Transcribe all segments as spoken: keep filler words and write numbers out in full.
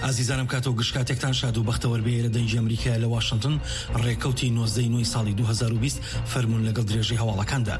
ئازیزانم کاتەوە گشتکاتێکتان شاد و بەختەوەربێ لە دەنگی ئەمریکا لە واشنگتن ڕێکەوتی نۆزدەی نۆی ساڵی دوو هەزار و بیست فەرموون لەگەڵ درێژەی هەواڵەکاندا.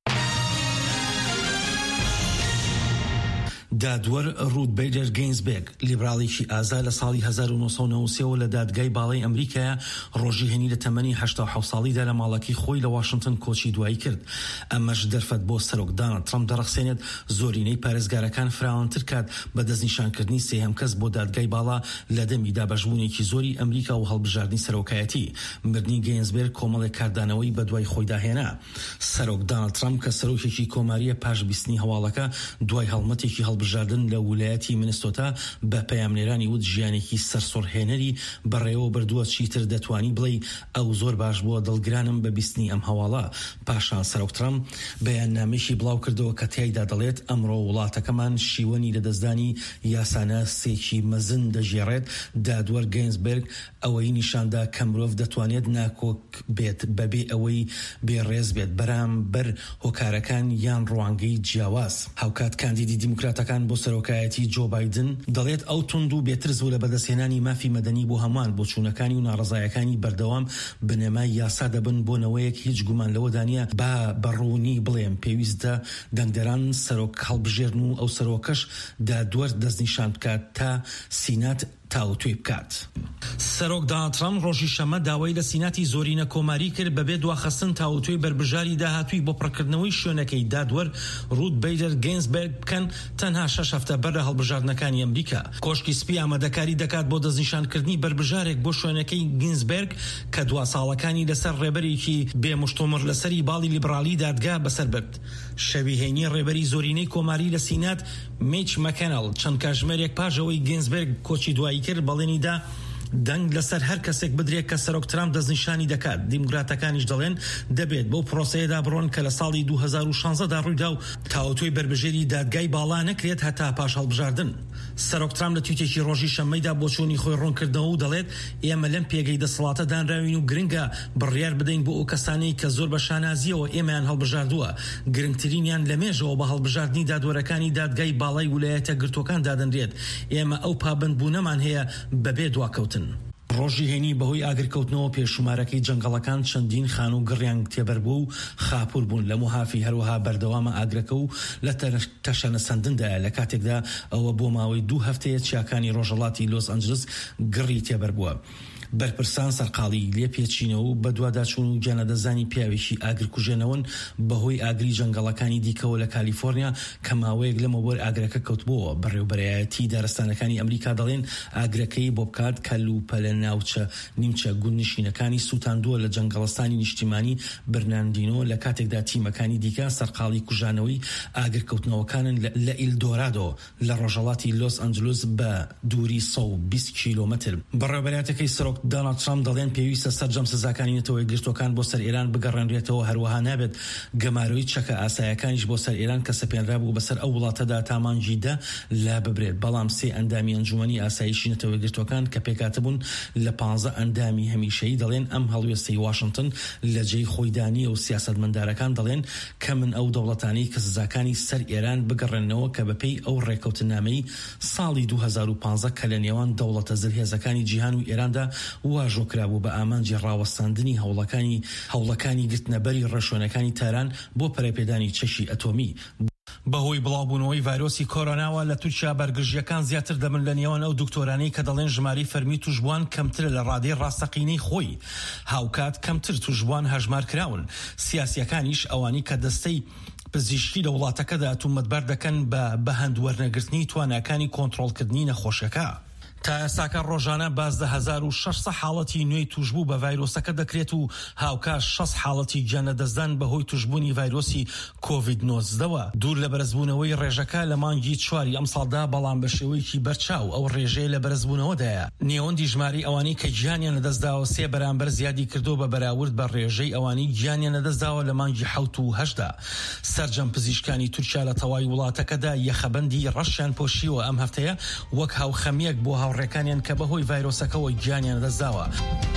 دادوەر ڕوت بیدەر گینزبێرگ لیبراڵێکی ئازا لە ساڵی هەزار و نۆسەد و نۆ و سێ لە دادگای باڵای ئەمریکایە ڕۆژی هەنی لە تەمەنی هەشتا و حەوت ساڵیدا لە ماڵەکەی خۆی لە واشنگتن کۆچی دوایی کرد. ئەمەش دەرفەت بۆ سەرۆک دۆناڵد ترەمپ دەڕەخسێنێت زۆرینەی پارێزگارەکان فراوانتر کات بە دەستنیشانکردنی سێهەم کەس بۆ دادگای باڵا لە دەمی دابەشبوونێکی زۆری ئەمریکا و هەڵبژاردنی سەرۆکایەتی. مردنی گینزبێرگ کۆمەڵێک کاردانەوەی بە دوای خۆی داهێنا. سەرۆک دۆناڵد ترەمپ کە سەرۆکێکی کۆماریە پاش بیستنی هەواڵەکە دوای هەڵمەتێکی هەڵبژاردن لە ویلایەتی مینسۆتا بە پەیامنێرانی وت ژیانێکی سەرسوڕهێنەری بەڕێوە بردووە چیتر دەتوانی بڵێ ئەو زۆر باش بووە دڵگرانم بە بیستنی ئەم هەواڵە. پاشان سەرۆک ترەمپ بەیاننامەیەکی بڵاو کردەوە کە تیایدا دەڵێت ئەمڕۆ وڵاتەکەمان شیوەنی لەدەستدانی یاساناسێکی مەزن دەژێڕێت. دادوەر گینزبێرگ ئەوەی نیشاندا کە مرۆڤ دەتوانێت ناکۆک بێت بەبێ ئەوەی بێڕێز بێت بەرامبەر هۆکارەکان یان ڕوانگەی جیاواز. هاوکات کاندیدی دیموکراتەکان بۆ سەرۆکایەتی جۆ بایدن دەڵێت ئەو تونند و بێترز بوو لە بەدەستهێنانی مافی مەدەنی بۆ هەمووان بۆچوونەکانی و ناڕزایەکانی بەردەوام بنەمای یاسا دەبن بۆ نەوەیەک هیچ گومان لەوەدا نیە با بەڕوونی بڵێم پێویستە دەنگدەران سەرۆک هەڵبژێرن و ئەو سەرۆکەش دادوەر دەستنیشان بکات تا سینات تاوتوێ بکات. سەرۆک دۆناڵد ترەمپ ڕۆژی شەمە داوای لە سیناتی زۆرینە کۆماری کرد بەبێ دواخستن تاوتوێ بربژاری داهاتووی بۆ پڕکردنەوەی شوێنەکەی دادوەر ڕوت بیدەر گینزبێرگ بکەن تەنها شەش هەفتە بەر لە هەڵبژاردنەکانی ئەمریکا. کۆشکی سپی ئامادەکاری دەکات بۆ دەستنیشانکردنی بربژارێک بۆ شوێنەکەی گینزبێرگ کە دوا ساڵەکانی لەسەر ڕێبەرێکی بێمشتۆمڕ لەسەری باڵی لیبرالی دادگا بەسەر برد. شەوی هێنی ڕێبەری زۆرینەی کۆماری لە سینات میچ مەکەنەڵ چەند کاتژمێرێک پاژەوەی گینزبێرگ کۆچی دوایی کرد بەڵێنیدا دەنگ لەسەر هەر کەسێک بدرێت کە سەرۆک ترەمپ دەستنیشانی دەکات. دیموکراتەکانیش دەڵێن دەبێت بەو پرۆسەیەدا بڕۆن کە لە ساڵی دوو هەزار و شانزدە ڕوویدا و تاوتوێی بربژێری دادگای باڵا نەکرێت هەتا پاش هەڵبژاردن. سەرۆک ترەمپ لە تویتێکی ڕۆژی شەممەیدا بۆ چوونی خۆی ڕوونکردەوە و دەڵێت ئێمە لەم پێگەی دەسەڵاتە دانراوین و گرنگە بڕیار بدەین بۆ ئەو کەسانەی کە زۆر بە شانازیەوە ئێمەیان هەڵبژاردووە. گرنگترینیان لە مێژەوە بە هەڵبژاردننی دادوەرەکانی دادگای باڵای ویلایەتە گرتوەکان دادەنرێت. ئێمە ئەو پابندبوونەمان هەیە بەبێ دواکەوتن. ڕۆژی هێنی بەهۆی ئاگرکەوتنەوە پێشومارەکەی جەنگەڵەکان چەندین خان و گڕیان تێبەربوو و خاپور بوون. لە موهافی هەروەها بەردەوامە ئاگرەکە و لە تەشەنە سندندایە لە کاتێکدا ئەوە بۆ ماوەی دوو هەفتەیە چیاکانی ڕۆژهەڵاتی لۆس ئەنجلس گڕی تێبەربووە. بەرپرسان سەرقاڵی لێ پێچینەوە و بە دوواداچوون و گیانەدەزانی پیاوێکی ئاگرکوژێنەوەن بەهۆی ئاگری جەنگەڵەکانی دیکەوە لە کالیفۆرنیا کە ماوەیەک لەمەوەر ئاگرەکە کەوتبووە. بەڕێوەبەرایەتی دارستانەکانی ئەمریکا دەڵێن ئاگرەکەی بۆ بکات کەلوپە لە ناوچە نیمچە گوندنشینەکانی سووتاندووە لە جەنگەڵستانی نیشتیمانی برناندینۆ لە کاتێکدا تیمەکانی دیکە سەرقاڵی کوژانەوەی ئاگرکەوتنەوەکانن لە ئیلدۆرادۆ لە ڕۆژهەڵاتی لۆس ئەنجلس بە دووری سەد و بیست کیلۆمەتر. بەڕێوەبەرایەتەکەی سەرۆک دۆناڵد ترەمپ دەڵێن پێویستە سەرجەم سزاکانی نەتەوەی گرتوەکان بۆ سەر ئێران بگەڕێنرێتەوە. هەروەها نابێت گەماروی چەکە ئاسایەکانیش بۆ سەر ئێران کە سەپێنرا بوو بەسەر ئەو وڵاتەدا تامانجیدا لا ببرێت. بەڵام سێ ئەندامی ئەنجومەنی ئاسایشی نەتەوەی گرتوەکان کە پێکاتەبوون لە پانزە ئەندامی هەمیشەیی دەڵێن ئەم هەڵوێستەی واشنگتن لە جێی خۆیدانی و سیاسەتمەندارەکان دەڵێن کە من ئەو دەوڵەتانەی کە سزاکانی سەر ئێران بگەڕێنەوە کە بەپێی ئەو ڕێکەوتنامەی ساڵی دوو هەزار و پانزە کە لە نێوان دەوڵەتە زلهێزەکانی جیهان و ئێراندا واژۆکرابوو بە ئامانجی ڕاوەستاندنی هەوڵەکانی هەوڵەکانی گرتنەبەری ڕێشۆنەکانی تاران بۆ پەرەپێدانی چەشی ئەتۆمی. بەهۆی بڵاوبوونەوەی ڤایرۆسی کۆرۆناوە لە تورکیا بەرگژیەکان زیاتر دەبن لە نێوان ئەو دکتۆرانەی کە دەڵێن ژماری فەرمی توشبووان کەمترە لە ڕادەی ڕاستەقینەی خۆی. هاوکات کەمتر توشبووان هەژمار کراون. سیاسیەکانیش ئەوانی کە دەستەی پزیشکی لە وڵاتەکەدا تومەتبەر دەکەن بە بەهەند وەرنەگرتنی تواناکانی کۆنتڕۆڵکردنی نەخۆشەکە. تا ئێستاکە ڕۆژانە بازدە هەزار و شەشسەد حاڵەتی نوێی توشبوو بە ڤایرۆسەکە دەکرێت و هاوکات شەش حاڵەتی گیانەدەستدان بەهۆی توشبوونی ڤایرۆسی کۆڤید نۆزدەوە. دوور لە بەرزبوونەوەی ڕێژەکە لە مانگی چواری ئەم ساڵدا بەڵام بە شێوەیەکی بەرچاو ئەو ڕێژەیە لە بەرزبوونەوەدایە. نێوەندی ژماری ئەوانەی کە گیانیان لەدەستداوە سێ بەرامبەر زیادی کردو بە بەراورد بە ڕێژەی ئەوانەی گیانیان لەدەستداوە لە مانگی حەوت و هەشدا. سەرجەم پزیشکانی تورکیا لە تەواوی وڵاتەکەدا یەخەبەندی ڕەشیان پۆشیوە ئەم هەفتەیە وەک هاوخەمیەک بۆ هاوڕێکانیان کە بەهۆی ڤایرۆسەکەەوە گیانیان دەستداوە.